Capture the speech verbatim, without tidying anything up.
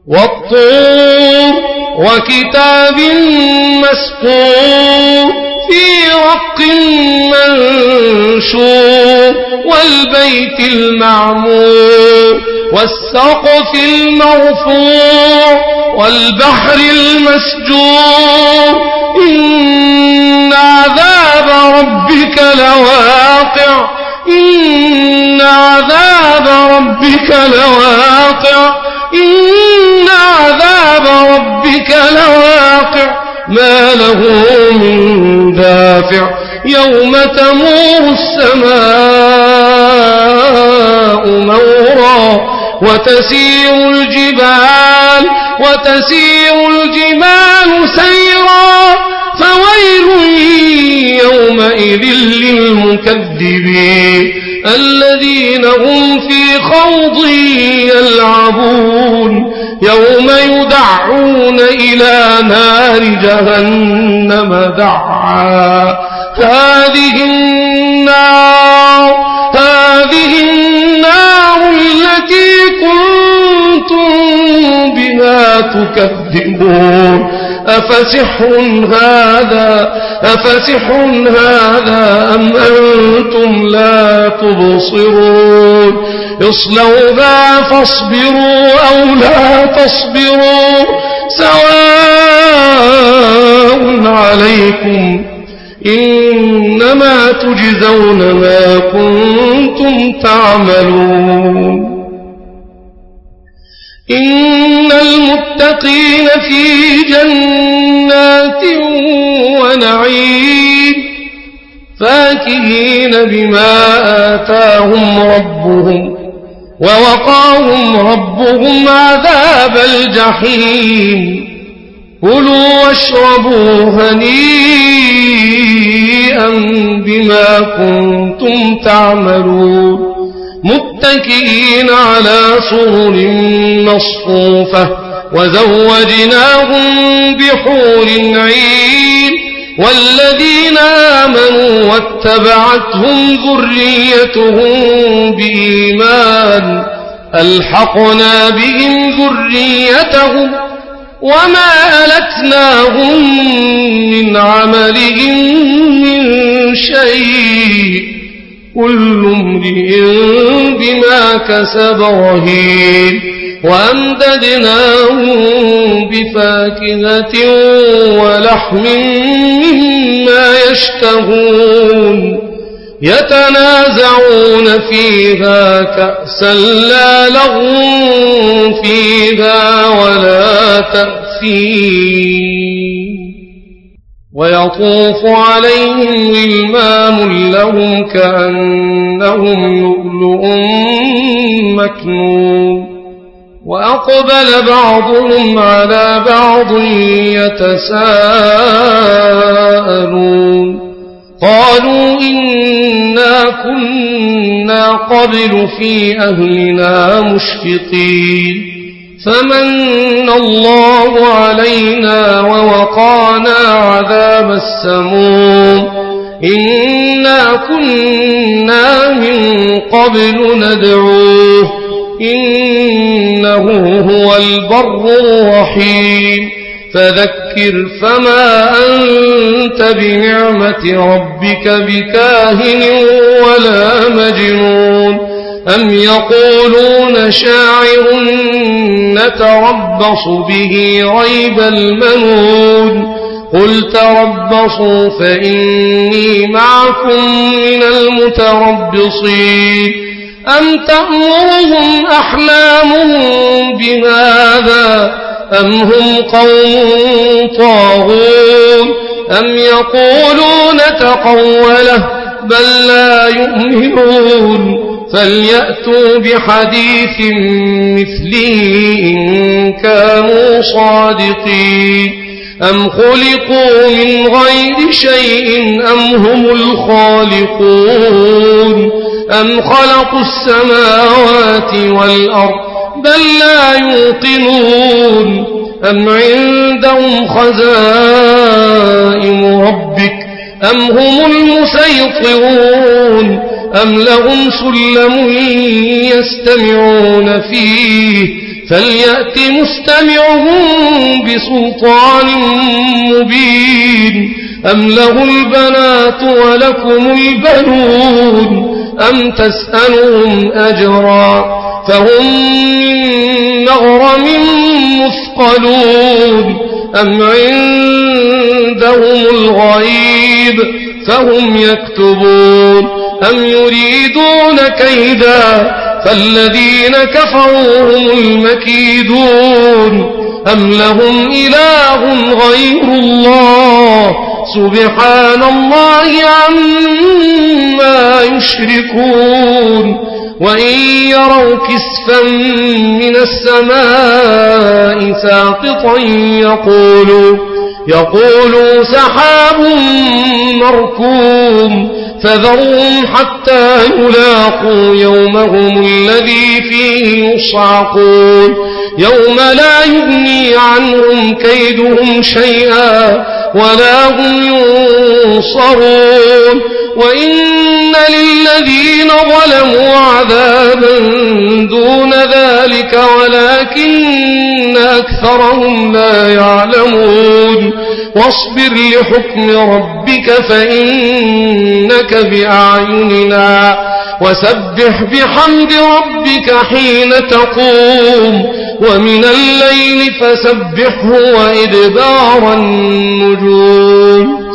والطور وكتاب مسطور في رق منشور والبيت المعمور والسقف المرفوع والبحر المسجور إن عذاب ربك لواقع إن عذاب ربك لواقع إن عذاب ربك لواقع ما له من دافع يوم تمور السماء مورا وتسير الجبال وتسير الجبال سيرا فويل يومئذ للمكذبين الذين هم في خوض يلعبون يوم يدعون إلى نار جهنم دعا هذه النار هذه النار التي كنتم بها تكذبون أفسحر هذا أفسحر هذا أم أنتم لا تبصرون اصلوها فاصبروا أو لا تصبروا سواء عليكم إنما تجزون ما كنتم تعملون إن المتقين في جنات ونعيم فاكهين بما آتاهم ربهم ووقاهم ربهم عذاب الجحيم كلوا واشربوا هنيئا بما كنتم تعملون متكئين على سرر مصفوفة وزوجناهم بحور عين والذين آمنوا واتبعتهم ذريتهم بإيمان ألحقنا بهم ذريتهم وما ألتناهم من عملهم من شيء كل امرئ بما كسب رهين وأمددناهم بفاكهة ولحم مما يشتهون يتنازعون فيها كأسا لا لغو فيها ولا تأثيم ويطوف عليهم غلمان لهم كأنهم لؤلؤ مكنون وأقبل بعضهم على بعض يتساءلون قالوا إنا كنا قبل في أهلنا مشفقين فمن الله علينا ووقانا عذاب السموم إنا كنا من قبل ندعوه إنه هو البر الرحيم فذكر فما أنت بنعمة ربك بكاهن ولا مجنون أم يقولون شاعر نتربص به ريب المنون قل تربصوا فإني معكم من المتربصين أم تأمرهم أحلامهم بهذا أم هم قوم طاغون أم يقولون تقوله بل لا يؤمنون فليأتوا بحديث مثله إن كانوا صادقين أم خلقوا من غير شيء أم هم الخالقون أم خلقوا السماوات والأرض بل لا يوقنون أم عندهم خزائن ربك أم هم المسيطرون أم لهم سلم يستمعون فيه فليأت مستمعهم بسلطان مبين أم له البنات ولكم البنون أم تسألهم أجرا فهم من مغرم مثقلون أم عندهم الغيب فهم يكتبون أم يريدون كيدا فالذين كفروا هم المكيدون أم لهم إله غير الله سبحان الله عما يشركون وإن يروا كسفا من السماء ساقطا يقولوا يقولوا سحاب مركوم فذرهم حتى يلاقوا يومهم الذي فيه يصعقون يوم لا يغني عنهم كيدهم شيئا ولا هم ينصرون وإن للذين ظلموا عذابا دون ذلك ولكن أكثرهم لا يعلمون واصبر لحكم ربك فإنك بأعيننا وسبح بحمد ربك حين تقوم ومن الليل فسبحه وإدبار النجوم